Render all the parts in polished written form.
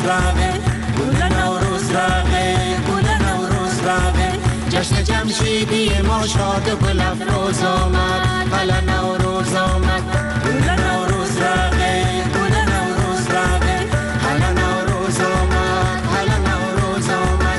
راغه گل نوروز راغه گل نوروز راغه جشن جمشیدی ما شاد و گل افروز آمد حالا نوروز آمد گل نوروز راغه گل نوروز راغه حالا نوروز آمد حالا نوروز آمد.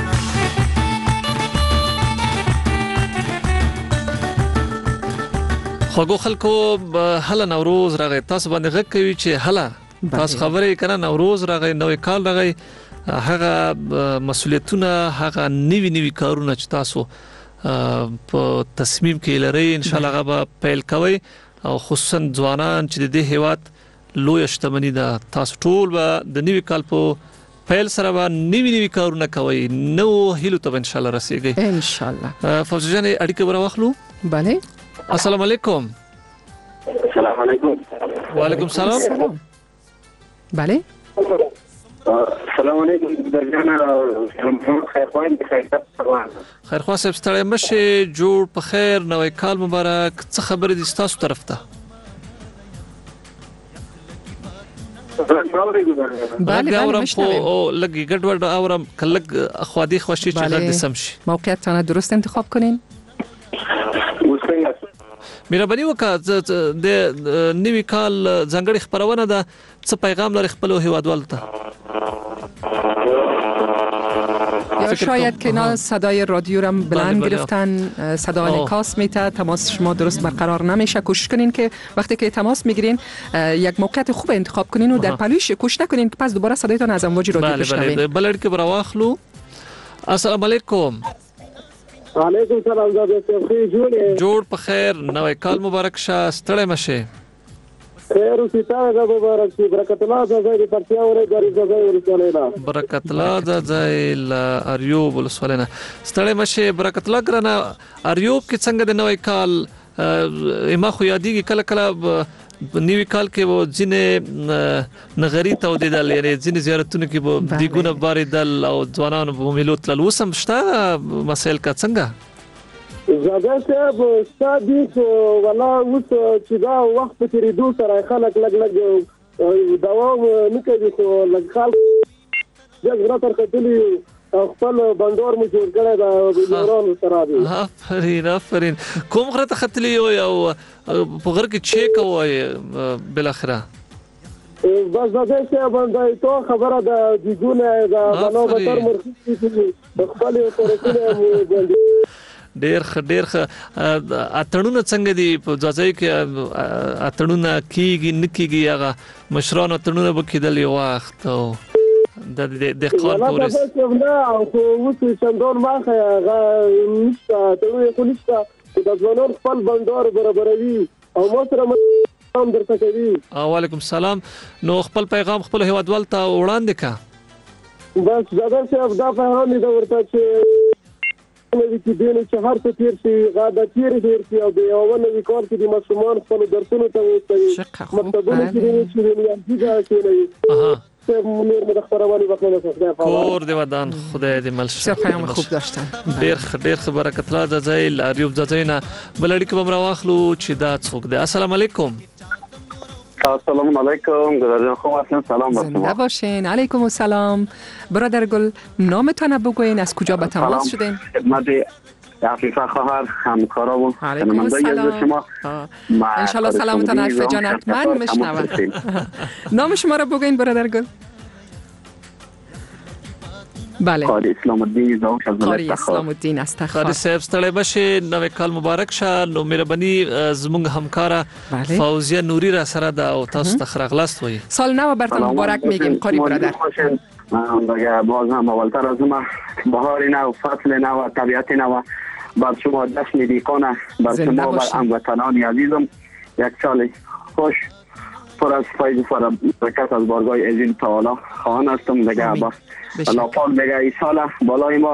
خوږو خلکو حالا نوروز راغی. تاسو باندې غږ کوي چې حالا تاسو خبرې کنه نوروز راغی نوې کال راغی هغه مسؤلیتونه هغه نوی کارونه چې تاسو په تصمیم کې لري ان شاء الله هغه پیل کوي او خصوصا ځوانان چې د دې هیواد لوی شتمنی ده تاسو ټول به د نوی کال په پیل سره به نوی کارونه کوي نو هیلو ته ان شاء الله رسیږي ان شاء الله. فوزي جان اړیکه ورواخلو. بله السلام علیکم. السلام علیکم. وعلیکم السلام. بله السلام علیکم درجانه خیر خوا صاحب ستړی مشه جوړ په خیر نوې کال مبارک. څه خبرې دي تاسو طرف ته؟ بله اورم مشنویم. خو لګي ګډوډ اورم کلګ اخوادي خوشي چې غږ سم شي. موقعیتونه درست انتخاب کنین. مهرباني وکړه د نوی کال ځنګړي خبرونه ده څه پیغام لري خپل هیوادوال ته؟ یا شاید که اینا صدای رادیو را بلند گرفتن صدا انعکاس میته تماس شما درست برقرار نمیشه. کوشش کنین که وقتی که تماس میگیرین یک موقعیت خوب انتخاب کنین و در پلوش کوشش نکنین که پس دوباره صدایتان از امواج رادیو بشنوین. بله که براواخلو. السلام علیکم. وعلیکم سلام زاده خیر جوړ په خیر نوې کال مبارک شه ستړی مشه. خیر او ستاره مبارک شي. برکت الله زای پرتیا اورې غری زای ورسولینا. برکت الله زای ل اریوب ولسولینا ستړی مشه. برکت الله ګرانه اریوب کې څنګه د نوې کال ما خو یادېږي کله کله نیوی کال کې و ځینې نغری تودیدل یعنی ځینې زیارتونو کې به دیګونه باریدل او ځوانانو به ملو تلل. اوس هم شته مسایل کا څنګه؟ زاده صاحب استاد ولا اوس چې دا وخت په تیریدو سره خلک لګ دوام نه کوي خو لګ خلک دغه تر کتلی خپل بندور مو جوړ کړی دا نورانو سره دی. آفرین کوم غره ته ختلی یو په غره کې چیک وای بل اخره بس زاده صاحب باندې تو خبره د دیګونه دا بنو بتر مرخصي خپل ترکونه ډیر اتړونه څنګه دي په ځای کې اتړونه کیږي نکیږي هغه مشران اتړونه بکیدل یو وخت او د خان پولیس نه خو اوس څنګه ماخه نشته ته خو نشته د ځوانانو خپل بندر برابروي او مو سره هم درته کوي. وعلیکم السلام. نو خپل پیغام خپل هیوادوال ته وړاندې کا. بس زاده صاحب دا پیغام دی ورته چې نوې کې دینه چې هر څه تیر شي غاډه تیر شي او د یو نوې کار کې د مسلمان خپل درسونه ته وستوي مطلبونه کې چې نه کوي منیر مدخبروانی بخیر کور دی ودان خدای دې مل شه. پیغام خوب داشتن. ډیر برکت الله زایل اریوب زاینا بلړی کې بم راواخلو چې دا څوک دی. السلام علیکم. السلام علیکم گرازان خوب سلام زنده باشین. علیکم السلام. برادر گل نامتان بگوین از کجا به تماس شدین؟ خدمت عفیفه خواهر همکارا و شنوندگان شما انشالله سلامتان عفیفه جان حتما میشنوند. نام شما را بگوین برادر گل. بله قاری اسلام الدین زاوش از قاری اسلام الدین استخار. قاری صاحب ستړی بشه نوې کال مبارک شه. نو مهرباني زموږ همکارا فوزیه نوری را سره دا او تاسو ته خرغلاست وي. سال نو برتون مبارک میگیم قاری برادر. دیگه باز هم اولتر از ما بهار نو فصل نو و طبیعت نو بر شما جشن دیکانه بر شما بر هموطنان عزیزم یک سال خوش پر از فیض و برکت از بارگاه عظیم تعالی خواهان هستم. دیگه با الله پاک دیگه این سال بالای ما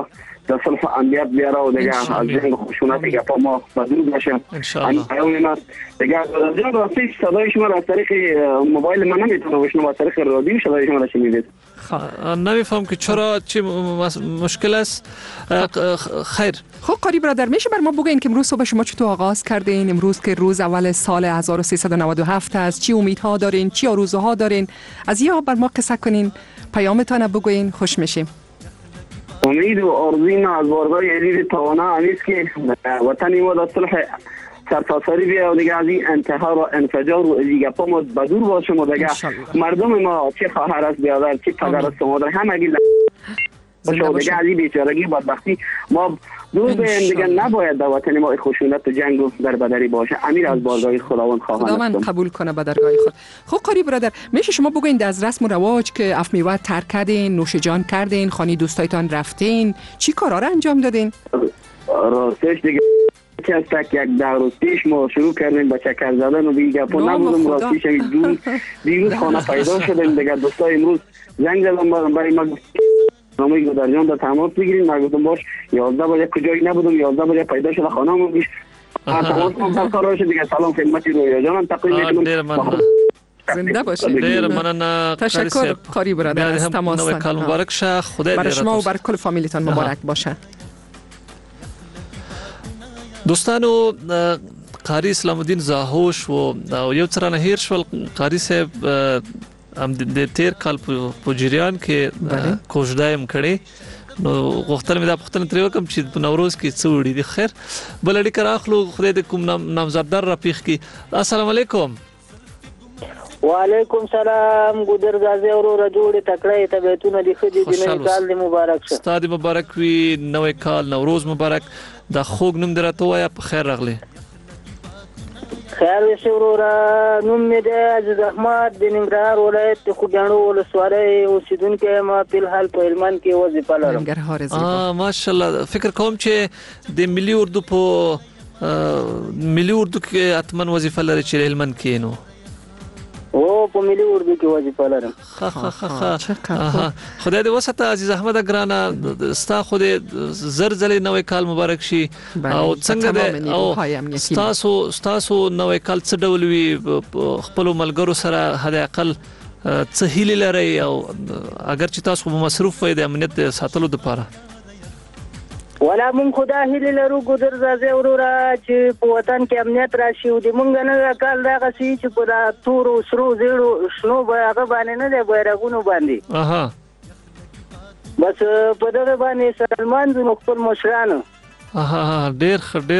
د صلح امنیت بیاره و دیگه از جنگ خشونت گپا ما بدور باشه انشاءالله. پیام ما دیگه جان راستی صدای شما را از طریق موبایل من نمیتونم بشنوم، از طریق رادیو صدای شما را شنیدید. نمیفهم که چرا چی مشکل است. خیر. خب قاری برادر میشه بر ما بگین که امروز صبح شما چطور آغاز کردین؟ امروز که روز اول سال 1397 است، چی امیدها دارین؟ چی آرزوها دارین؟ از یا بر ما قصه کنین، پیامتان بگوین، خوش میشیم. امید و آرزوی ما از بارگاه عزیز توانا همیست که وطنی ما در صلح سرتاسری بیا و دیگه از این انتحار و انفجار و دیگه پا ما بدور باشم و دیگه مردم ما چه خواهر است بیادر چه پدر است مادر همه گیل باشه و دیگه از این بیچارگی بدبختی ما دور بیم دیگه نباید در وطن ما خشونت و جنگ و دربدری باشه. امیر از بارگاه خداوند خواهان خداوند قبول کنه به درگاه خود. خب قاری برادر میشه شما بگوین از رسم و رواج که اف میوه ترک کردین، نوش جان کردین، خانه دوستایتان رفتین، چی کارا را انجام دادین؟ راستش دیگه یک در روز پیش ما شروع کردیم با چکر زدن و دیگه پا نبودم. راستش دیروز خانه پیدا شدیم دیگه دوستای امروز زنگ زدم برای ما نامه گودرجان در تماس بگیریم. من گفتم باش 11 بجه کجایی نبودم 11 بجه پیدا شده خانه‌مو بیش تماس ما برقرار شد دیگه. سلام خدمت رویا جانم تقدیم می‌کنم. زنده باشید. ډیر مننه. تشکر قاری برادر از تماس. نوې کال مبارک شه. خدای دې برای شما و بر کل فامیلیتان مبارک باشه. دوستانو قاری اسلام الدین زاهوش و یو څرانه هیر شول قاری صاحب هم د تیر کال په جریان کې کوژدایم کړي نو غوښتل مې دا پوښتنه ترې وکم چې په نوروز کې څه وړي دي. خیر بل اړیکه راخلو خدای دې کوم نامزددار رافیق کی. السلام علیکم. وعلیکم سلام. ګودر غازی اورو جوړې تکړه ته بیتونه دي خدي د نوې کال دی مبارک شه. ستاسو مبارک وي نوې کال نوروز مبارک. دا خوږ نوم درته وایا په خیر راغلی. خیر وشه ورورا نوم مې د عزیز احمد د ننګرهار ولایت د خوګانو ولسوالۍ اوسیدونکو ما په حال په هلمند کې وظیفه لرم. ننګرهار زیبا. ماشاءالله. فکر کوم چې د ملي اردو په ملي اردو کې اتمن وظیفه لري چې هلمند کې نو. او په ملي اردو کې وظیفه لرم. خدای دې وساته عزیز احمد ګرانا ستا خو دې زر زلې نوې کال مبارک شي. او څنګه دې او ستاسو نوې کال څه ډول وي خپل ملګرو سره حد اقل څه هیله لري او اگر چې تاسو مصروف وئ د امنیت ساتلو لپاره؟ ولا مون خدا هیله لرو ګودر زازه ورورا چې په وطن کې امنیت راشي او د مونږ نه کال دا غسي چې په تور سرو زیړو شنو هغه باندې نه دی بیرغونو باندې بس په دغه باندې سلمان زموږ خپل مشرانو ډېر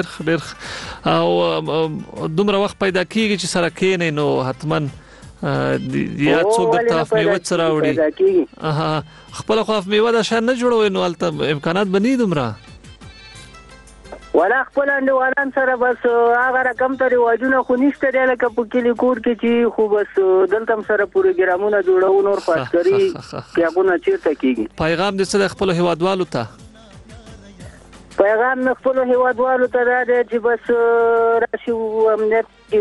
او دومره وخت پیدا کیږي چې سره کېنې نو حتمن یا څوک د تاف میوه سره وړي. خپل خو میوه د شان نه جوړوي نو البته امکانات بنې دومره ولا خپل اندوالان سره بس هغه رقم ته رواجونه خو نشته دی لکه په کلی کور کې چې خو بس دلته سره پروګرامونه جوړو نور خاصري کېغونه چیرته کیږي. پیغام دې څه خپل هیوادوالو ته؟ پیغام خپل هیوادوالو ته دا دی چې بس راشي امنیت کې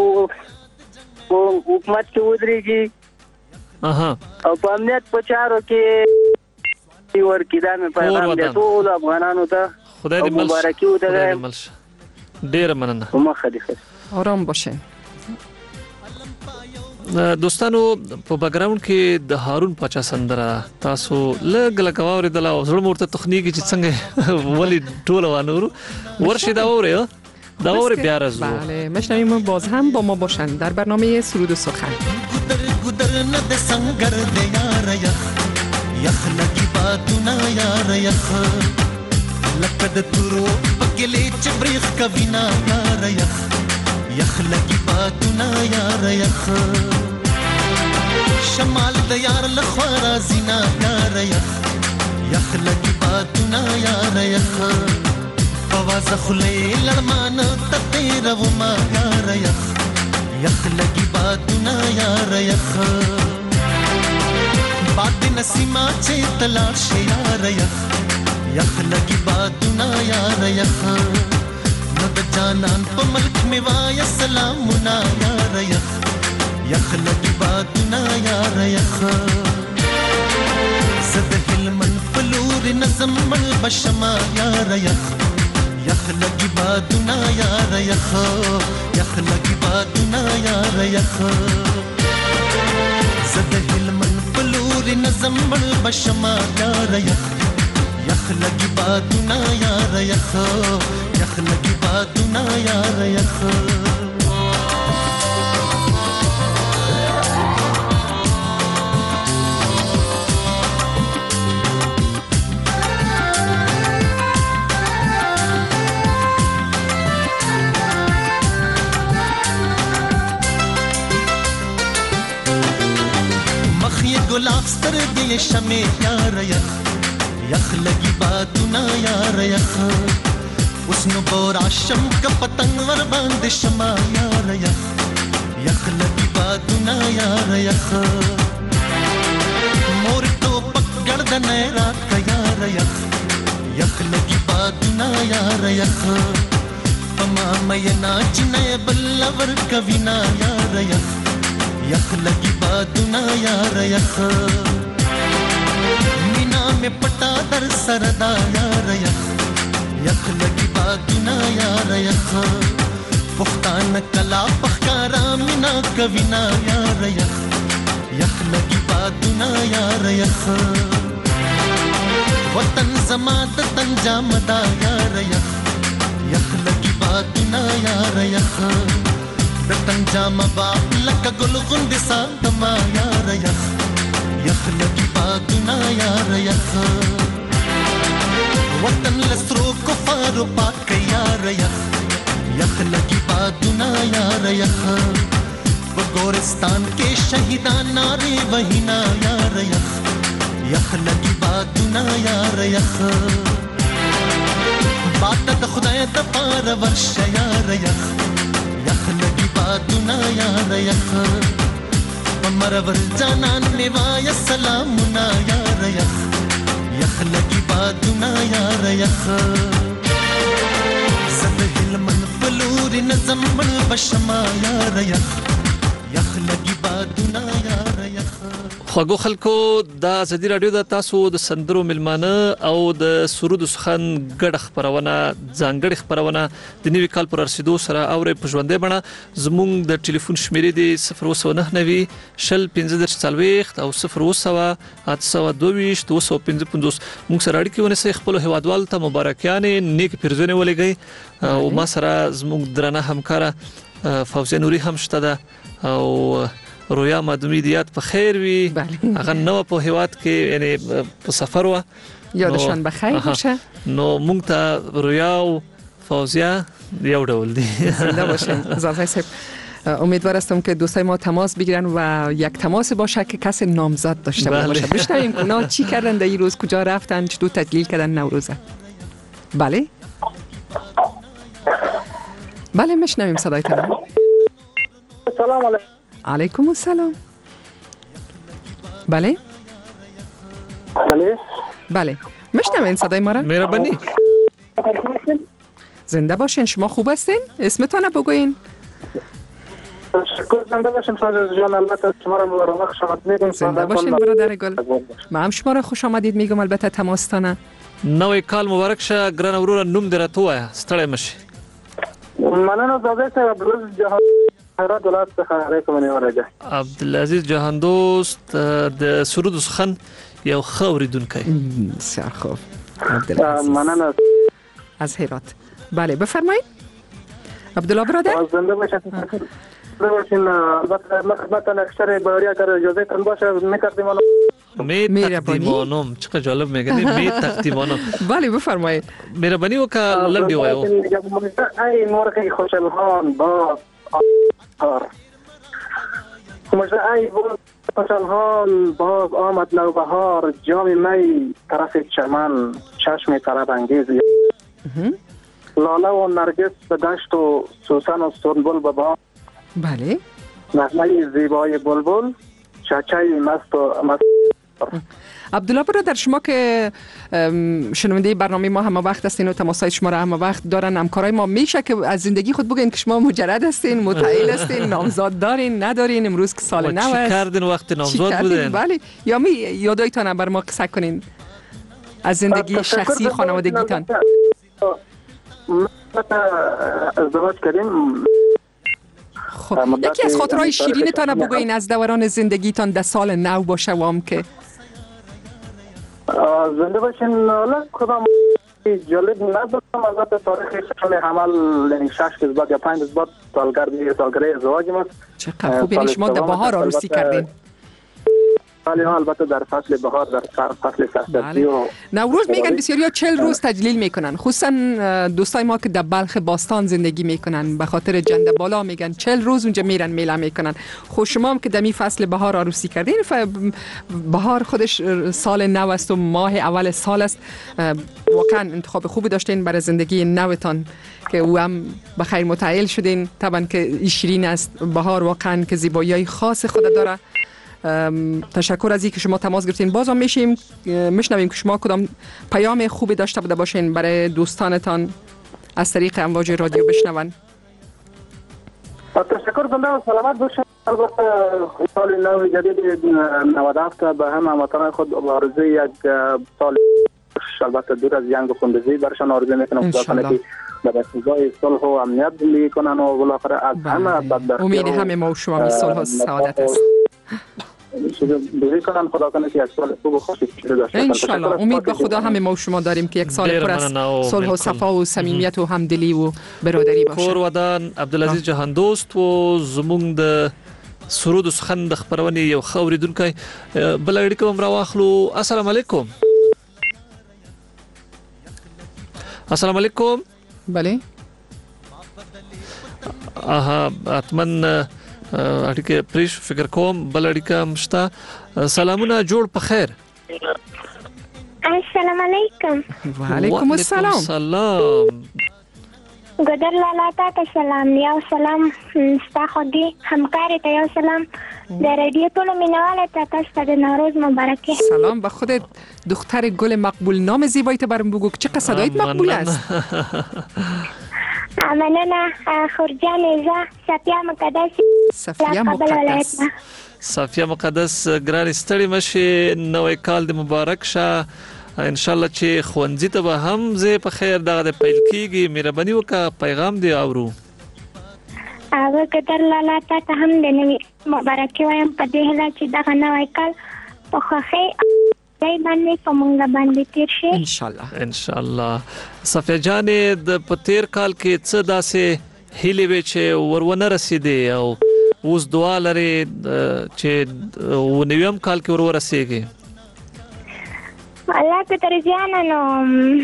حکومت کې ودرېږي او په امنیت په چارو کې ورکې دا مې پیغام دی ټول افغانانو ته. خدای دې مبارکي ودرې. ډېر مننه. آرام باشه. دوستانو په بیکګراوند کې د هارون پاچا سندره تاسو لګ واوریدل او زړه مورته تخنیکی چې څنګه ولی ټول وانورو ورشي دا وره بیا راځو. بله مشنویم باز هم با ما باشن در برنامه سرود و سخن. گدر ند سنگر ده یار یخ لگی باتونا یار یخ لقد ترو پگلی چبریخ کبینا یار یخ لگی باتونا یار یخ شمال د یار لخوارا زینا یار یخ لگی باتونا یار یخ आवाज खुले लड़मान तेरा वो माँ यार यख लगी बात ना यार यख बात नसीमा चे तलाश यार यख लगी बात ना यार यख नद जानन प मल्क में वाया सलाम ना यार यख लगी बात ना यार यख सद हिलमन फलूर नस نظم مل بشما یار یخ یخ لگی بادونا یار یخ یخ لگی بادونا یار یخ زد هلمن بلور نظم مل بشما یار یخ یخ لگی بادونا یار یخ یخ لگی بادونا یار یخ गुलाब स्तर दिए शमे यार यख यख लगी बातुना यार यख उसनु बोरा शम का पतंग वर बांध शमा यार यख यख लगी बातुना यार यख मोर तो पकड़ दने रात यार यख यख लगी बातुना यार यख तमाम ये नाच नए बल्लवर कविना यार यख यख लगी बादुना यार यख मीना में पटा दर सरदा यार यख यख लगी बादुना यार यख पुख्तान कला पखकारा मीना कविना यार यख यख लगी बादुना यार यख वतन जमात तंजामदा यार यख यख लगी बादुना यार यख तंजाम बाप लक गुल गुंद सातमा यार यख यख लगी बादुना यार यख वतन लसरो कुफार पाक यार यख यख लगी बादुना यार यख वो गोरिस्तान के शहीदान नारे वहीना यार यख यख लगी बादुना यार यख बात द खुदाए द पार वर्ष यार यख यख लगी बादुना यार यख मरवर जानान निवाय सलामुना यार यख यख लगी बादुना यार यख सद हिलमन बलूर नज़म बल बशमा यार यख यख लगी बादुना यार यख خوږو خلکو د ازادي رادیو د تاسو د سندرو ملمانه او د سرود سخن ګډ خبرونه ځانګړي خبرونه د نیوي کال پر رسیدو سره اوري په ژوندې بڼه زموږ د ټلیفون شمیرې دی 099 شل 1540 او 010 822 موږ سره اړیکې ونیسئ خپل هیوادوال ته مبارکیانې نیک پیرزونه ولګي او ما سره زموږ درنه همکاره فوزیه نوري هم شته ده او رویا مدومی دیات په خیر وي هغه نو په هیواد کې یعنی په سفر و یادشان بخیر باشه نو مونږ ته رویا او فوزیه یو ډول دي زنده باشین زازای صاحب امیدوار هستم که دوستای ما تماس بگیرن و یک تماس باشه که کسی نامزد داشته باشه بشنویم اونا چی کردن در این روز کجا رفتن چطور تجلیل کردن نوروزه بله بله میشنویم صدایتون سلام علیکم علیکم السلام بله بله میشنوین صدای ما را مهربانی زنده باشین شما خوب هستین اسمتون رو بگوین زنده باشین فاضل جان البته شما را مبارک خوش آمد میگم زنده باشین برادر گل ما هم شما را خوش آمدید میگم البته تماستانه نوې کال مبارک شه ګران وروره نوم دې راته وایه ستړی مشي مننه زاده صاحب روز جهان خیرات ولایت څخه علیکم ونیوله عبدالعزیز جهان دوست د سرود سخن یو ښه اوریدونکی بسیار خوب عبدالعزیز مننه از هرات بله بفرمایید عبدالله برادر زنده باشید باشین البته خدمت اکثر باریا کار اجازه تن باشه می تقدیمانم چقدر جالب میگه می تقدیمانم بله بفرمایید مهربانی وکړه لنډی وایو ای مرغی خوشالهان با ای خوشالهان باز آمد نوبهار جام می طرف چمن چشم طرب انگیز لاله و نرگس به دشت و سوسن و سنبل به باغ بله نغمه زیبای بلبل چچه مست و مست عبدالله برادر شما که شنونده برنامه ما همه وقت هستین و تماسای شما را همه وقت دارن همکارای ما میشه که از زندگی خود بگین که شما مجرد هستین متعهل هستین نامزاد دارین ندارین امروز که سال نو است چی کردین وقتی نامزاد بودین بله یا یادایتان بر ما قصه کنین از زندگی شخصی خانوادگیتان؟ ازدواج کردیم. خب یکی از خاطرهای شیرینتان بگوین از دوران زندگیتان در سال نو با شوام که زنده باشین. کدام جالب ندارم. البته تاریخ شام حمل یعنی 6 روز بعد یا 5 روز بعد سالگرد ازدواج ماست. چقدر خوب. یعنی شما در بهار عروسی کردین؟ بله البته در فصل بهار، در فصل سرسبزی. نوروز میگن بسیاریا 40 روز تجلیل میکنن، خصوصا دوستای ما که در بلخ باستان زندگی میکنن به خاطر جنده بالا میگن 40 روز اونجا میرن میله میکنن. خود شما هم که دمی فصل بهار عروسی کردین، بهار خودش سال نو است و ماه اول سال است، واقعا انتخاب خوبی داشتین برای زندگی نوتان که او هم بخیر متعهل شدین. طبعا که شیرین است بهار، واقعا که زیبایی خاص خود داره. تشکر از اینکه شما تماس گرفتین. بازم میشنویم که شما کدام پیام خوبی داشته بوده باشین برای دوستانتان از طریق امواج رادیو بشنون. تشکر زنده و سلامت باشین. البته سال نو جدید 97 به هم هموطنان خود آرزوی یک سال البته دور از جنگ و خونریزی برشان آرزو میکنم خدا کنه که در فضای صلح و امنیت زندگی کنن و بالاخره از همه بدبختی امید همه ما و شما به صلح و سعادت است. دوری کنن خدا کنه که یک سال خوب و خوشی داشته ان شاء الله. امید به خدا همه ما و شما داریم که یک سال پر از صلح و صفا و صمیمیت و همدلی و برادری باشه. کور ودان عبدالعزیز جهان دوست و زمونږ د سرود و سخن د خبرونې یو ښه اورېدونکی بله اړیکه هم راواخلو. السلام علیکم. السلام علیکم. بله حتما اړیکه پریش فکر کوم بل اړیکه مشته. سلامونه جوړ په خیر. السلام علیکم. وعلیکم السلام. سلام. ګدر لالا ته سلام. یو سلام ستا خوږی همکار ته یو سلام. د رادیو ټولو مینه‌والو ته تاسو ته د نوروز مبارکي. سلام به خودت دختر گل مقبول. نام زیبایت برام بگو که چقدر صدایت مقبول است. مننه خورجان ایزا صفیه مقدس. صفیه مقدس. صفیه مقدس ګران ستړي مشه. نوې کال د مبارک شه. ان شاء الله چې خوندزي ته به هم زه په خیر دغه پیل کیږي. مهرباني وکړه پیغام دی اورو. او ګدر لالا ته هم د نوې مبارکي وایم په دې هیله چې دغه نوی کال په خوښۍ دای باندې کومه باندې تیر شي ان شاء الله. ان شاء الله. صفیه جان د پتیر کال کې څه داسې هیلې وې چې ورونه رسیدې او اوس دعا لري چې و نویم کال کې ور ورسیږي. الله که تر ځان نو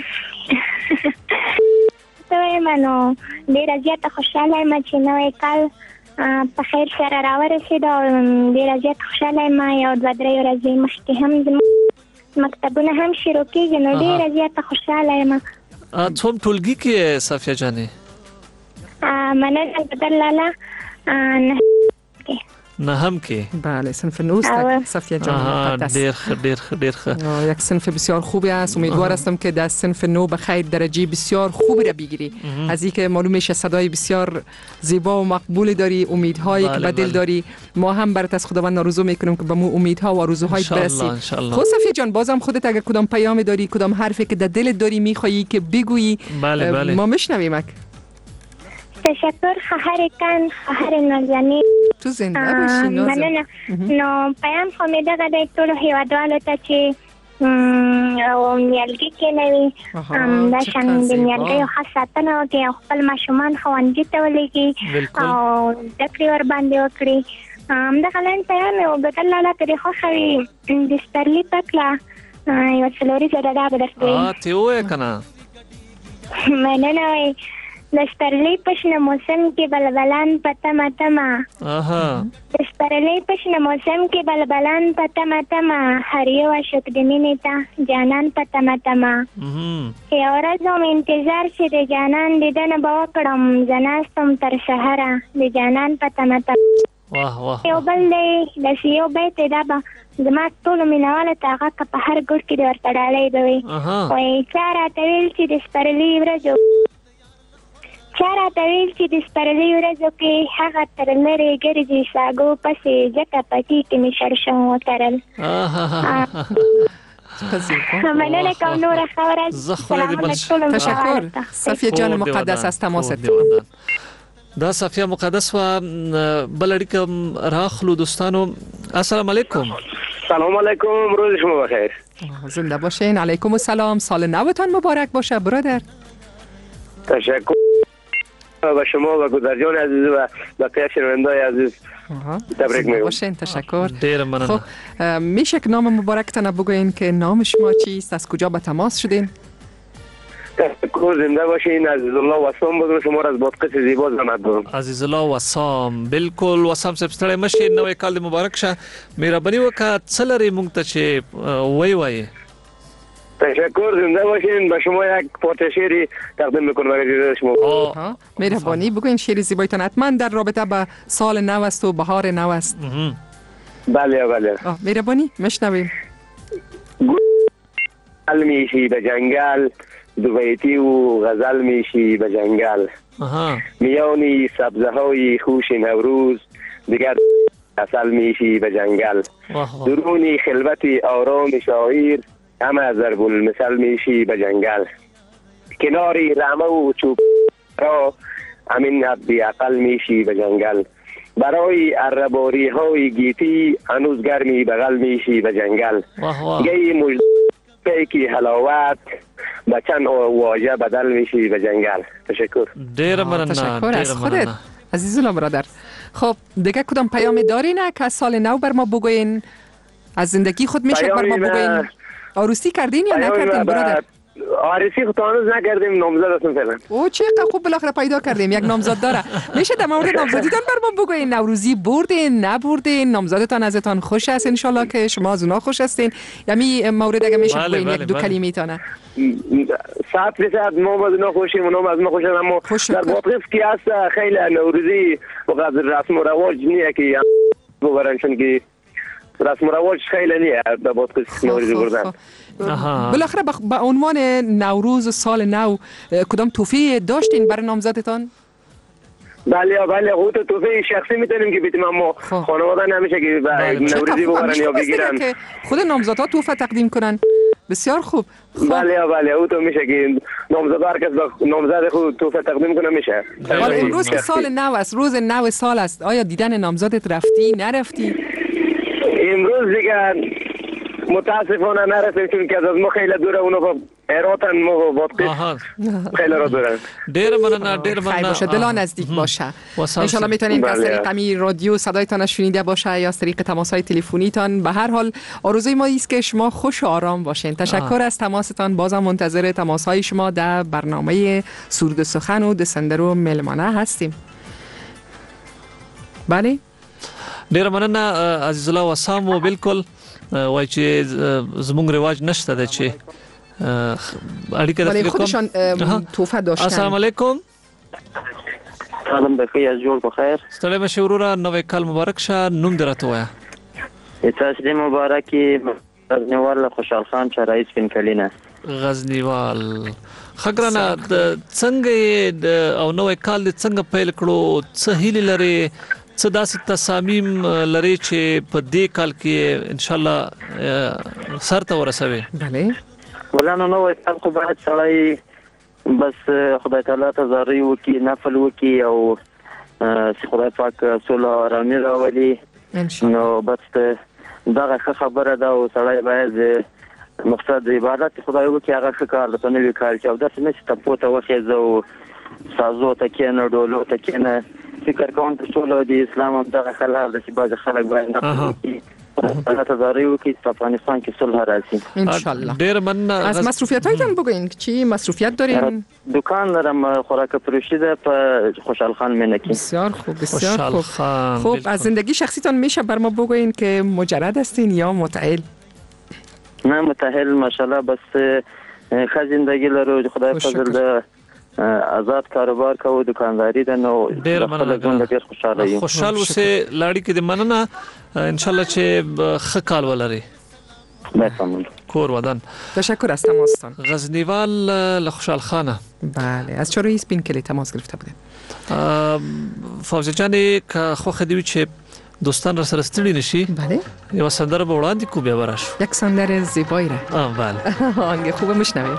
ته منو ډیر زیات خوشاله یم چې نوې کال په خیر سره راورسید او ډیر زیات خوشاله یم. یو دوه درې ورځې مخکې هم مکتبونه هم شروع کېږي نو ډیر زیات خوشاله یم. څوم ټولګي کې صفیه جانې؟ مننه ګدر لالا نهم کې. بله صنف نوست صفیه جان مقدس. ډیر ښه. یک صنف بسیار خوبی است. امیدوار هستم که در صنف نو به خیر درجه بسیار خوبی را بگیری. از اینکه معلوم میشه صدای بسیار زیبا و مقبولی داری، امیدهایی که به دل داری. ما هم برات از خداوند آرزو میکنیم که به مو امیدها و آرزوهای برسی. خب صفیه جان بازم خودت اگر کدام پیامی داری، کدام حرفی که در دلت داری میخوایی که بگویی ما میشنویمک. تشکر خواهر کن، خواهر نازنین. تو زنده باشی نازم. مننه. نو پیام خو می دغه د ټولو هیوادوالو ته چې نیالګي کېنوي دا شان د نیالګیو ښه ساتنه وکړي او خپل ماشومان ښوونځي ته ولېږي او زده کړې ورباندې وکړي. همدغه لاندې پیام یې ګدر لالا ترې خوښه وي د سپرلي پکله یوه څلوریزه ډډه به درته وایي. ته ووایه که نه. مننه وایي د سپرلي په شنه موسم کې بلبلان په تمه تمه. د سپرلي په شنه موسم کې بلبلان په تمه تمه. هر یو عاشق د مینې ته جانان په تمه تمه. یوه ورځ به مې انتظار چې د جانان دیدنه به وکړم. زه ناستم تر سهره د جانان په تمه تمه. یو بل دی داسې یو بیت دی دا به زما ټولو مینهوالو ته هغه که په هر ګوټ کې د ورته ډالۍ به وي. وایي چا راته ویل چې د سپرلي ورځو چا راته ویل چې د سپرلي ورځو کې هغه تر لرې ګرځي ساګو پسې ځکه پټي کې مې شړشم وتړل. مننه کوم نور خبر سلامونه ټول تشکر صفیه جان مقدس از تماست. دا صفیه مقدس و بلړی راخلو دوستانو. السلام علیکم. سلام علیکم، روز شما بخیر. زنده باشین. علیکم السلام، سال نوتان مبارک باشه برادر. تشکر به شما و گذرجان عزیز و بقیه شنونده‌های عزیز تبریک میگم. باشین. تشکر. دیر ممنون. خب میشه که نام مبارکتان بگوین که نام شما چیست، از کجا به تماس شدین؟ تشکر، زنده باشین. عزیزالله وسام بودم، شما را از بادقس زیبا زحمت بودم. عزیزالله وسام، بالکل وسام صاحب ستړی مشه، نوې کال دې مبارک شه. مهرباني وکړه څه لري مونږ ته چې وایي. تشکر، زنده باشین. به شما یک پارچه شعری تقدیم میکنم اگر اجازه شما. مهربانی بگوین شعر زیبایتان حتما در رابطه با سال نو است و بهار نو است. بله بله. مهربانی میشنویم. گل میشی به جنگل، دویتی و غزل میشی به جنگل. میانی سبزه های خوش نوروز، دیگر اصل میشی به جنگل. درونی خلوت آرام شاعر، همه ضرب المثل میشی به جنگل. کناری رمه و چوب را امین بی عقل میشی به جنگل. برای عرباری های گیتی هنوز گرمی بغل میشی به جنگل. گی مجده کی حلاوت به چند واژه بدل میشی به جنگل. تشکر. دیر ممنون. تشکر از خودت عزیزم برادر. خب دیگه کدام پیام دارین که از سال نو بر ما بگوین؟ از زندگی خود میشه بر ما بگوین؟ عروسی کردین یا نکردین برادر؟ عروسی خود هنوز نکردیم، نامزد هستم فعلا. او چقدر خوب بالاخره پیدا کردیم یک نامزد داره. میشه در مورد نامزدیتان بر ما بگوین؟ نوروزی بردین نبردین؟ نامزدتان ازتان خوش است ان شاء الله که شما از اونها خوش هستین؟ یعنی مورد اگه میشه بگوین یک دو کلمه تانه. 100% ما از اونها خوشیم، اونها از ما خوشن، اما در بادغیس کی هست خیلی نوروزی و قدر رسم و رواج نیه که ببرن، چون که رسم و رواج خیلی نیه در بادغیس نوروزی بردن. بالاخره به عنوان نوروز سال نو کدام توفیق داشتین برای نامزدتان؟ بله بله، خود توفیق شخصی میتونیم که بیتیم، اما خانواده نمیشه که نوروزی ببرن یا بگیرن. که خود نامزدها توفیق تقدیم کنن. بسیار خوب. بله بله، او تو میشه که نامزدها هر کس به نامزد خود توفیق تقدیم کنه میشه. حالا امروز که سال نو است، روز نو سال است، آیا دیدن نامزدت رفتی نرفتی؟ امروز دیگه متاسفانه نرسیم، چون که از ما خیلی دوره، اونا با ایراتن، ما با بادغیس خیلی را دورن. دیر ممنون. دیر ممنون. خیلی باشه، دلا نزدیک باشه. ان شاء الله میتونین که از طریق امی رادیو صدایتان شنیده باشه یا از طریق تماس‌های تلفنیتان. به هر حال آرزوی ما است که شما خوش و آرام باشین. تشکر از تماستان. بازم منتظر تماس‌های شما در برنامه سرود سخن و دسندرو ملمانه هستیم. بله. ډیر مننه عزیز الله وسام. و بالکل وای چې زموږ رواج نشته د چې اړیکه د خودشان توفه داشتن. السلام علیکم. سلام بخیر، از جور بخیر. ستړی مشه وروره، نوې کال مبارک شه. نوم درته وایا؟ تاسو دې مبارکي. غزنیوال خوشحال خان چې رئیس پنکلینه. غزنیوال خګرانه څنګه او نوې کال دې څنګه پیل کړو؟ څه هیله لري؟ څه داسې تصامیم لري چې په دې کال کې ان شاء الله سر ته ورسوي؟ بله. ولانه نو کال خو باید سړی بس خدای تعالی ته زاری وکي، نفل وکي او خدای پاک صلح آرامي راولي. نو بس دغه خبره ده او سړی باید مقصد عبادت خدای وکي، هغه ښه کار ده په نوي کال کې، او داسې نه چې تپو ته وخېځه او سازو ته کېنه، ډولو ته کېنه. فکر کوم چې ټول د اسلام هم دغه خلک د بعض خلک باید الله تزاری وکړي په افغانستان کې صلح راشي ان شاء الله. ډیر مننه. از مصروفیتاتون بگوین چی مصروفیت دارین؟ دکان دارم، خوراک فروشی ده په خوشحال خان مینه کې. بسیار خوب بسیار خوب. خب از زندگی شخصیتون میشه بر ما بگوین که مجرد هستین یا متعهل؟ نه متعهل ماشاءالله، بس ښه زندگی لرو، خدای فضل ده، آزاد کاروبار کوو، دکانداری ده. نو ډیر مننه. ډیر خوشاله یم. خوشحال اوسه لاړی کې د مننه ان شاء الله چې ښه کال ولري. کور ودان. تشکر از تماستان. غزنیوال لخوشحال خانه. بله. از چرا اسپین کلی تماس گرفته بوده؟ فوزی جان که خو خدیوی چې دوستان را سره ستړي نشي. بله. یو سندره به وړاندې کو بیا وراشو. یک سندره زیبایی را. بله. آهنگ خوب میشنوید.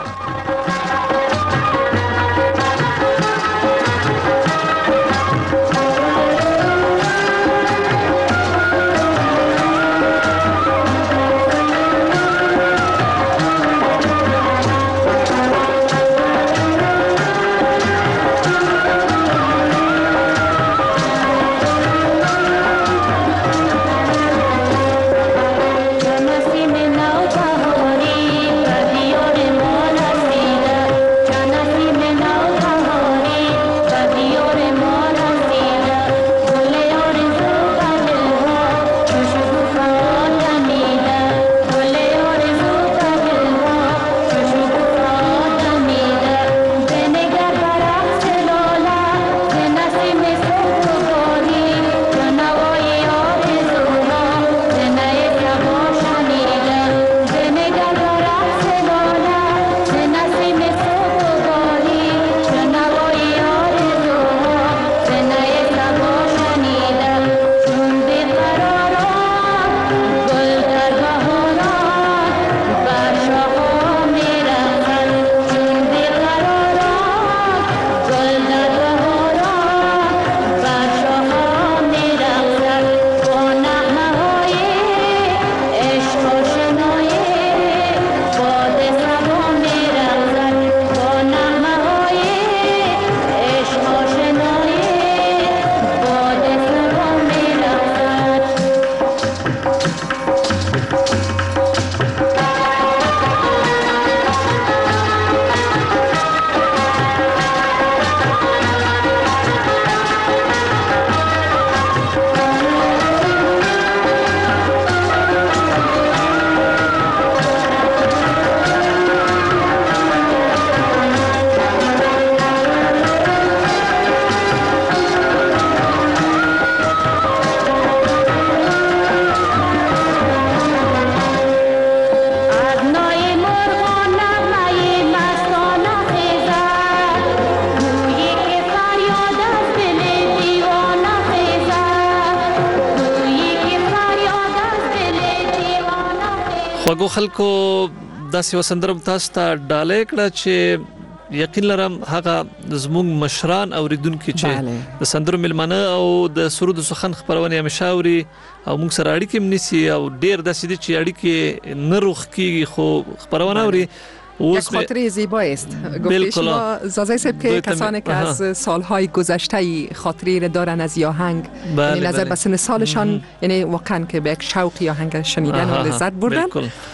خواږو خلکو داسې وسندرم تاسو ته ډالۍ کړه چې یقین لرم هغه زموږ مشران اوریدونکو چې د سندرو ملمنه او د سرود سخن خبرونه همیشه اوري او موږ سره اړیکې منسي او ډیر داسې دي چې اړیکې نه روخ کیږي خو خبرونه اوري. یک خاطره زیبایی است. گفته شما زازای صاحب که کسانی که از سالهای گذشته خاطری را دارن از آهنگ یعنی نظر به سن سالشان یعنی واقعا که به یک شوق آهنگ شنیدن و لذت بردن.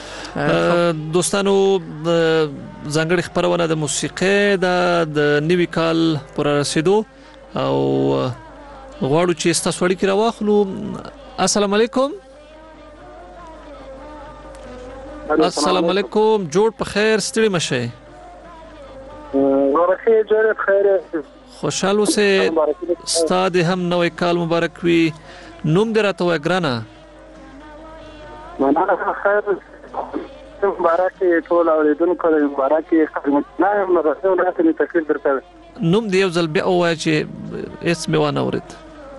دوستانو ځانګړي خبرونه د موسیقۍ د نوي کال پر رسیدو او غواړو چې تاسو اړیکې راواخلو. السلام علیکم. السلام علیکم. جوړ په خیر ستړي مشه. ورخه جوړ خیر. خوشاله اوسه. ستاد هم نوې کال مبارک وي. نوم دې راته وای ګرانه. مننه خیر. مبارک ټول اوریدونکو مبارک خدمتونه مرسته راته تکلیف درته. نوم دې یو ځل بیا وای چې اسم وانه اورید.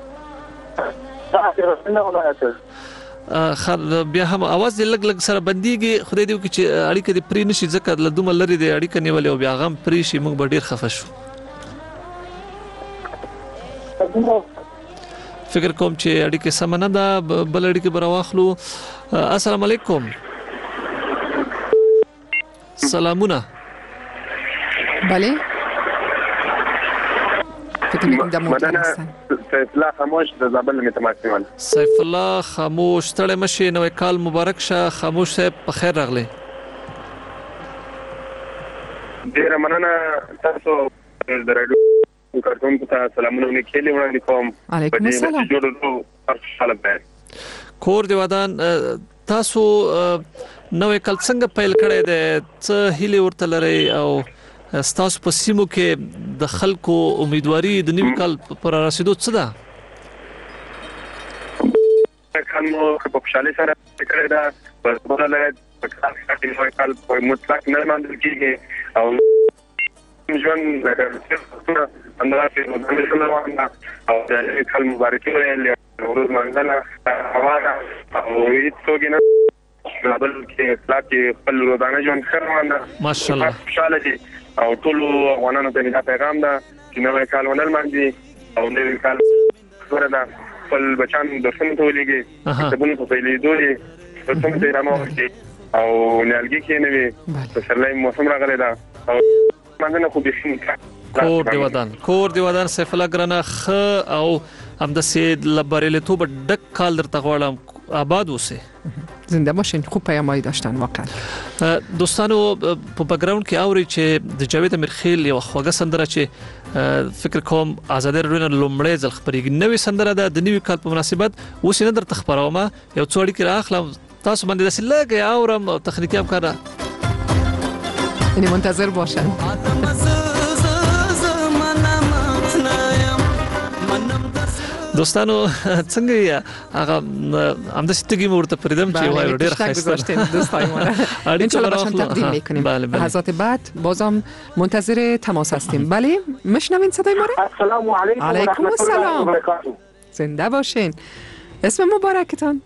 بیا هم اواز دې لګ سره بنديږي. خدای دې وکړي چې اړیکه دې پرې نشي ځکه له دومره لري دې اړیکه نیولې او بیا غم پرې شي موږ به ډیر خفه شو. فکر کوم چې اړیکه سم نه ده بل اړیکه به راواخلو. السلام علیکم. سلامونه. بله سیف الله خاموش د زابل می تماس نیول. سیف الله خاموش ستړی مشه. نوې کال مبارک شه. خاموش صاحب په خیر راغلی. ډیر مننه تاسو د رادیو کارکونکو ته سلامونه لیکلي وړاندې کوم. علیکم السلام. کور دی ودان. تاسو نوې کال څنګه پیل کړی دی؟ څه هیله ورته لري او ستاسو په سیمو کې د خلکو امیدواري د نوي کال پر رسیدو څه ده؟ کانو په خوشاله سره کړی دا په بل لګ په کال کې نوې کال په مطلق نه ماندل کیږي او ژوند لکه څنګه اندازې د نوې کال مبارکي ویل نوروز منځنه هوا ده او هیڅوک نه بل کې اطلاق خپل روزانه ژوند روان ده ماشاءالله خوشاله دي او ټول افغانانو ته دا پیغام ده چې نوې کال ونل باندې او نوې کال سره ده خپل بچان درسونه ولېږي ته بل په پیلې دوی درسونه ته راموږي او نیالګي کې نوې پسرلی موسم راغلی ده او منځنه خو به کور دی ودان سیف الله ګرانه خ او همداسې لبرېله تو به ډک کال درته غواړم آباد اوسه زنده باشین. خوب پیامایی داشتن واقعا. دوستانو په بګراوند کې اوري چې د جاوید امیرخیل یو خوږه سندره چې فکر کوم آزادۍ رڼا لومړی ځل خبرېږي نوې سندره ده د نوي کال په مناسبت اوس نه درته خبروم یو څو اړیکې راخلم تاسو باندې داسې لږه اورم او تخنیکی هم کار یعنی منتظر باشن. دوستانو څنګه هغه همداسې تګي مورته پریدم چې وای ډېر خسته دوستایمون ان شاء الله باشن تقدیم میکنیم. لحظات بعد بازم منتظر تماس هستیم. بله میشنوین صدای ما رو؟ السلام علیکم و رحمت الله و برکاته. زنده باشین. اسم مبارکتان؟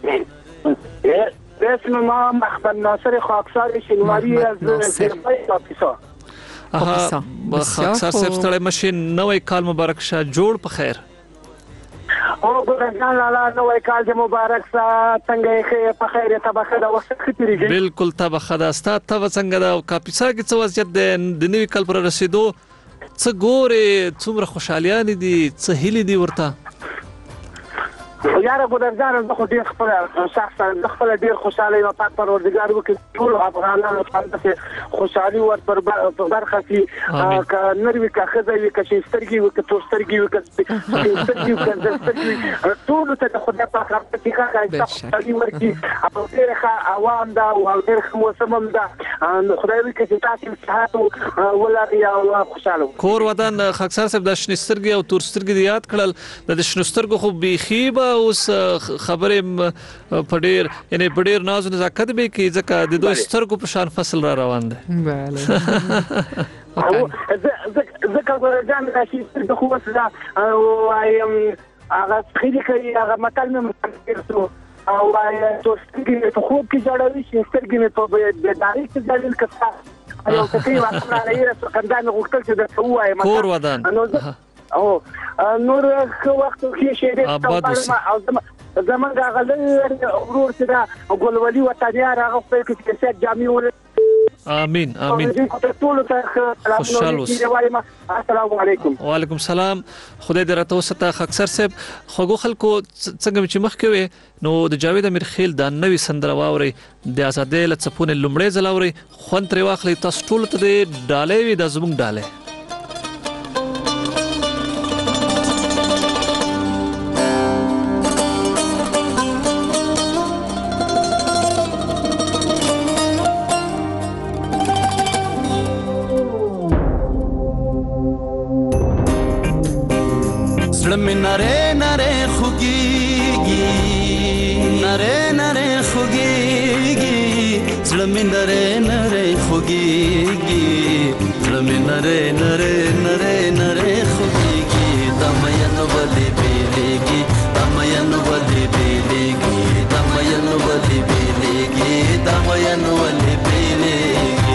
اسم ما محمد ناصر خاکسار شینواری از زیربای کاپیسا. خاکسار صاحب ستړی مشین نوې کال مبارک شه جوړ په خیر. او ګورګان لاله نوې کال دې مبارک سه څنګه یې په خیر ته بخدا وخت خطرېږي. بالکل ته بخدا ستا ته څنګه دا کاپیسا کې څه وضعیت د نوې کال پر رسیدو څه ګوره څومره خوشالیان دي څه هلي دي ورته یاره ګورګان زه خو ډیر خپل شخصا خپل ډیر خوشاله یم پاک پروردګار وکړي ټول افغانانو ته خوشالي ور پر برخه کې ک نروي کا خزه وي ک شسترګي وي ک توسترګي وي ک شسترګي وي ک زسترګي ټول ته خدای پاک راځي کا خوشالي ورکړي په ډیره عوام دا او ډیره موسم دا خدای وکړي چې تاسو صحت ولا یا خوشاله کور ودان خاکسار صاحب د شنسترګي او تورسترګي یاد کړل د شنسترګو خو بيخيبه اوس خبره په ډیر یعنی په ډیر ناز او نزاکت به کې ځکه د دوه سترګو په شان فصل را روان دی. بله ځکه ګورګان راشي د خو وسه او هغه خېری کوي هغه مکل مې مستقرسو او توستګي په خوب کې جوړوي چې سترګې مې په داري کې ځل کړه یو څه کوي واخله لري څنګه غوښتل چې د هواي کور ودان او نور خو وخت کې شه دې او زمونږ غلې ورور چې دا ګولولي وطنيار هغه په کې چې جامع ول امين امين السلام علیکم. وعلیکم السلام. خدای دې راته وسته خاکسر صاحب خوګو خلکو څنګه چې مخ کوي نو د جاوید امیرخیل د نوې سندره واوري د آزادۍ لڅپونه لومړی ځلاوري خوان تر واخلي تاسو ټول ته د ډالې وي د زموږ ډالې نره نره خوگیگی نره نره خوگیگی زلمی نره نره خوگیگی زلمی نره نره نره نره خوگیگی دمین ولی بیلیگی دمین ولی بیلیگی دمین ولی بیلیگی دمین ولی بیلیگی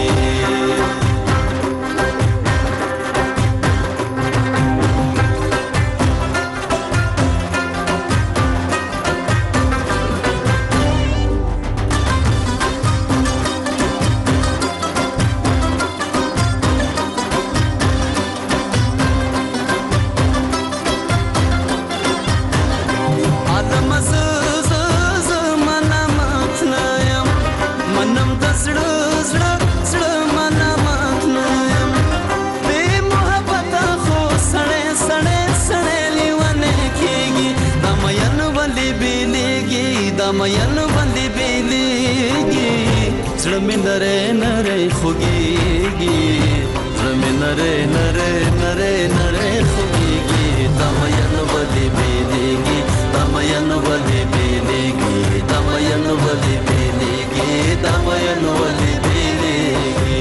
دمین بندی بیلیگی زلمی نره نره خوگیگی زلمی نره نره نره نره خوگیگی دمین بندی بیلیگی دمین بندی بیلیگی دمین بندی بیلیگی دمین بندی بیلیگی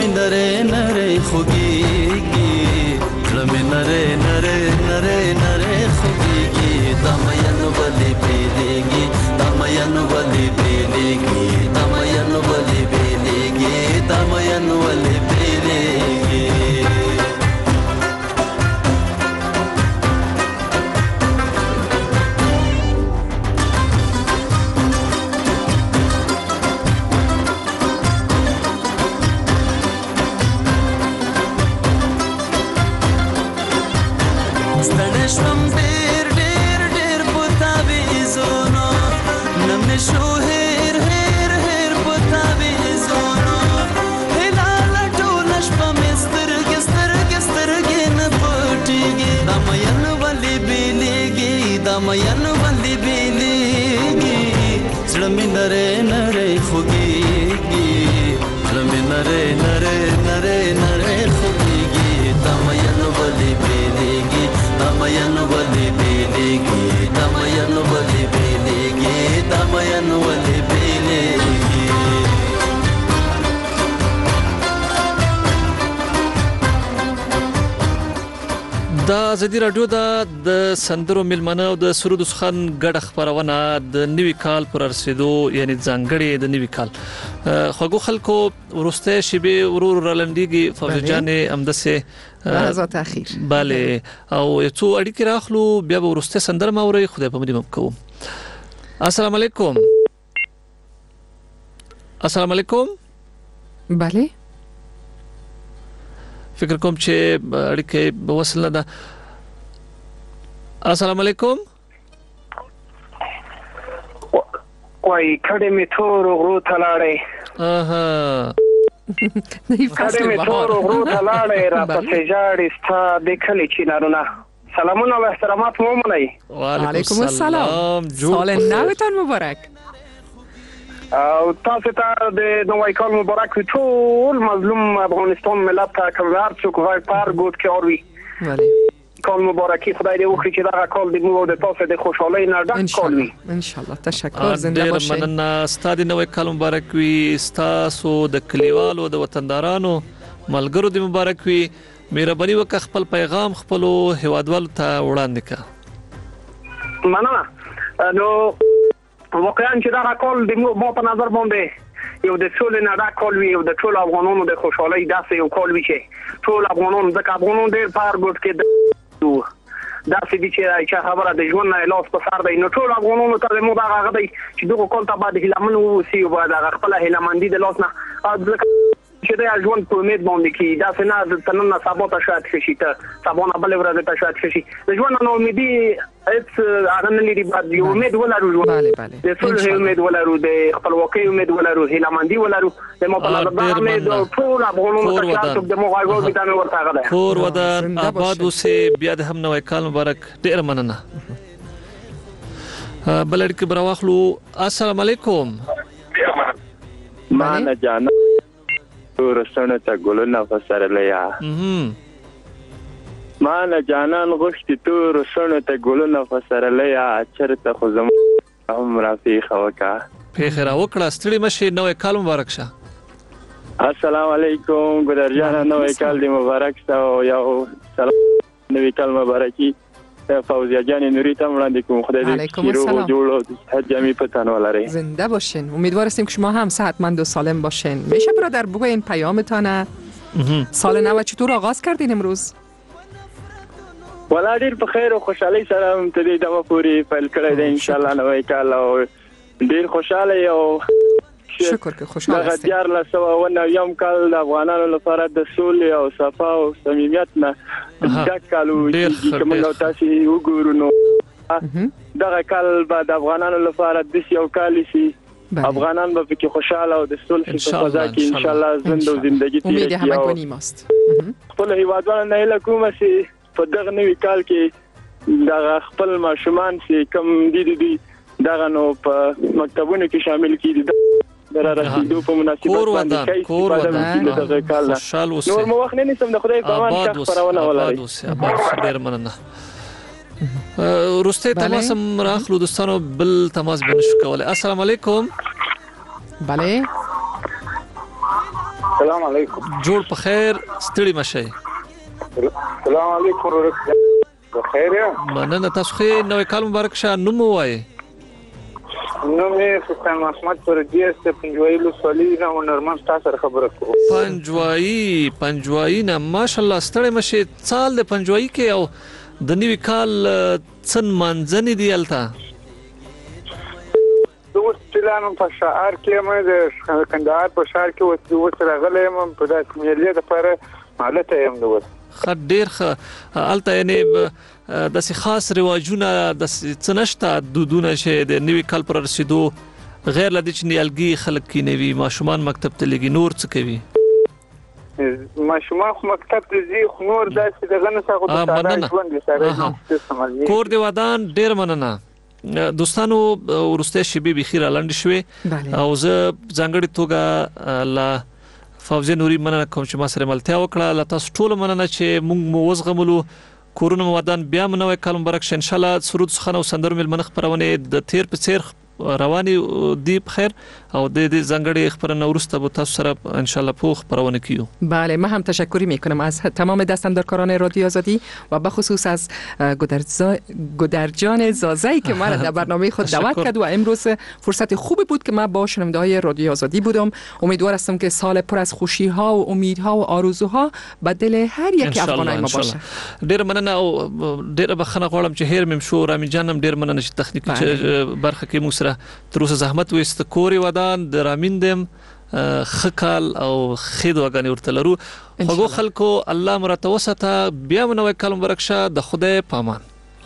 مې نره نره خوږیږي زړه مې نره نره نره نره خوږیږي دا مین ولې بیلیږي دا مین ولې بیلیږي دا مین ولې بیلیږي دا مین ولې بیلیږي شوم ډېر ډېر ډېر پتا ویزونو نمې شو هېر هېر هېر پتا ویزونو هلال ټول شپه مې سترګې سترګې سترګې نه پټېږي دا مین ولې بیلیږي دا مین ولې بیلیږي زړه مې نری نری خوږیږي زړه مې نری نری نری نری خوږیږي دا مین ولې بیلیږي دا مین ولې بیلیږي دا مین ولې بیلیږي دا مین ولې بیلیږي دا ازادي رادیو د سندرو ملمنه او د سرود خان ګډه خبرونه د نوي کال پر رسیدو یعنی ځانګړي د نوي کال خوګو خلکو ورسته شیبه ورور رلندګي فوزي جان امدسه لحظه تاخير bale او یو اړیکې راخلو بیا ورسته سندر ما وري خدای په مدي مکو السلام علیکم السلام علیکم bale فکر کوم چې اړیکې وصل نه ده السلام علیکم وای کډه می تور غرو تلاړې کډه می تور غرو تلاړې را پسې جاړې ستا د کلی چینارونه سلامونه او احترامات مو منئ وعلیکم السلام سال نوتان مبارک او تاسو ته د نوې کال مبارک ټول مظلوم افغانستان ملت ته کوم څوک وای پار ګوت کې اوروي کال مبارکي خدای دې وکړي چې دا کال د مو د تاسو د خوشحالۍ نه ډک کال وي ان شاء الله تشکر زنده باشئ ډېر مننه ستاسو د نوې کال مبارک وي تاسو د کلیوالو د وطندارانو ملګرو د مبارک وي مهرباني وکړئ خپل پیغام خپل هیوادوالو ته وړاندې کړئ مننه نو واقعا چې دا کال د مو په نظر باندې یو د ټول نه دا کال وی یو د ټول افغانانو د خوشحالۍ داسې یو کال وی چې ټول افغانانو د افغانانو ډېر پار ګوت کې دا چې چې خبره د ژوند نه لاس په سر دی نو ټول افغانانو ته مو دا غږ دی چې دغه کال ته بعد هلمن وسی او بعد خپل هلمندي د لاس نه چې دا ژوند په امید باندې کې دا څنګه د تنن سبا ته شاید شي ته سبا نه بل ورځ ته شاید شي د ژوند نو امیدي هیڅ اړه نه لري بعد یو امید ولرو ژوند د ټول امید ولرو د خپلواکۍ امید ولرو هلمندي ولرو د مو په لاره باندې ټول افغانانو ته شاته د مو غوړو د نو ورته غدا کور ودان آباد اوسه بیا د هم نوې کال مبارک ډیر مننه بلړ کې براواخلو السلام علیکم ما نه جانا ورسونه ته ګلونه فسرلیا ما نه جانان غوښتي تو ورسونه ته ګلونه فسرلیا چرته خو زم هم رافي خوکا په خیر وکړه ستړي مشه نوې کال مبارک شه السلام علیکم ګدرجان نوې کال دی مبارک شه او یو سلام نوې کال مبارکي فوزیه جان نوری ته وړاندې کوم خدای دې رو جوړو حج می پتن ولري زنده باشین امیدوار هستیم که شما هم صحتمند و سالم باشین میشه برادر بگوین پیامتان سال نو چطور آغاز کردین امروز ولا ډیر په خیر او خوشحالي سره ته دې دمه پوری فایل کړی دی ان شاء الله نوې کال او ډیر خوشاله او شکر که خوشحال هستید. دیار له سو او نویم کال د افغانانو لپاره د سولې او صفا او صمیمیت نه د کالو چې موږ تاسو وګورو نو دغه کال بعد افغانانو لپاره د یو کال شي افغانان به کې خوشاله او د صلح په فضا کې ان شاء الله ژوند او ژوندۍ تیر امید همگانی ماست خپل هیوادوالو نه له کومه سي په دغه نوي کال کې دغه خپل ماشومان سي کم دي دغه نو په مکتبونو کې شامل کیږي در رسیدو په مناسبت باندې کور ودان خوشحال اوسه نور مو وخت نه نسم د خدای په امان شخ پرونه ولري ډیر مننه روسته تماس راخلو دوستانو بل تماس بنشو کوله السلام علیکم بله سلام علیکم. جوړ په خیر ستړي مشه. سلام علیکم ورحمت بخیر یم. مننه تاسو خې نوې کال مبارک شه. نوم وایي؟ نو مې سلطان محمد پردی است پنځوي لوسولي نه ونرمن تاسو سره خبره کوم. پنځوي نه ماشالله ستړي مشه. سال د پنځوي کې او د نوې کال څن منځنی دی الته. دوه ستلانو په شهر کې مې د کندهار په شهر کې وڅ راغلې مې په داسې مېلې د لپاره حالته یم دوه. ډېر الته یعنی د خاص رواجونه د څنشته دودونه شه د نوې کال پر رسیدو غیر لدی چې نیالګي خلک کې نوي ماشومان مکتب ته لګي نور څه کوي؟ ماشومان خو مکتب ته ځي خو نور داسې دغه نه څنګه د ساده ژوند سره کور دی ودان. ډېر مننه دوستانو. ورسته شبي بخیر لاند شوي او زه ځانګړي توګه لا فوزي نوري مننه کوم چې ما سره ملتیا وکړه. لا تاسو ټول مننه چې موږ مو وزغملو. کورونه ودان بیا منوي کال مبارک شه. ان شاء الله سرود خانه او سندرو مل منخ پرونه د تیر په تیر رواني دی بخیر او د زنګړې خبرونه ورسته به تاسو سره ان شاء الله پوخ پرونه کیو. بله من هم تشکر میکنم از تمام دستاندارکاران رادیو آزادی و به خصوص از گودرجان زازایی که ما را در برنامه خود دعوت کرد و امروز فرصت خوبی بود که من با شنونده‌های رادیو آزادی بودم. امیدوار هستم که سال پر از خوشی ها و امیدها و آرزوها به دل هر یک افغانای ما باشه. ډیر مننه او ډیر بخښنه غواړم چې هیر مم شو رامي جانم ډیر مننه چې تخنیکی برخه کې مو تر اوسه زحمت وست کوري ودان د رامیندم خکال او خېدوګانی ورته لرو. خو خلکو الله مرتوسته بیا منوي کلم ورکشه. د خدای پامان.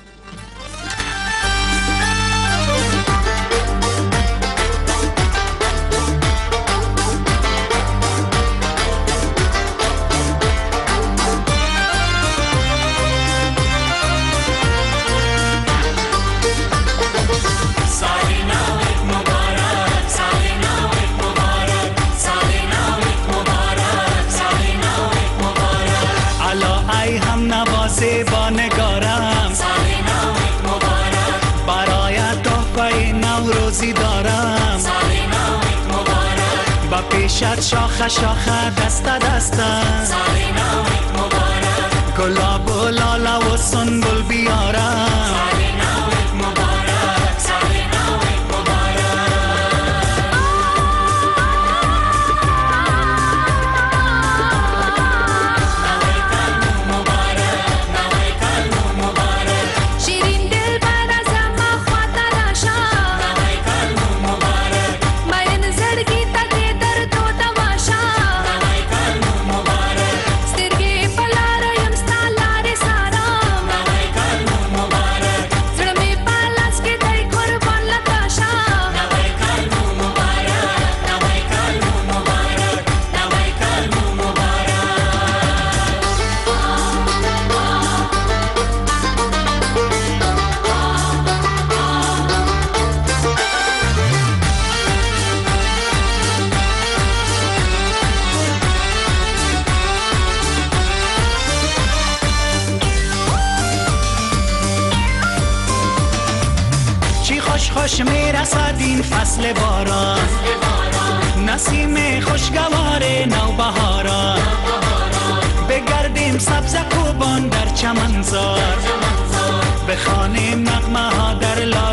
با نگارم سال نو مبارک برایت تحفه نوروزی دارم سال نو مبارک با پیشت شاخه شاخه دست دستم سال نو مبارک گلاب و لاله و سنبل بیارم سال نو مبارک سال نو خوش میرسد این فصل باران نسیم خوشگوار نوبهاران بگردیم سبز کوبان در چمنزار بخوانیم نغمه ها در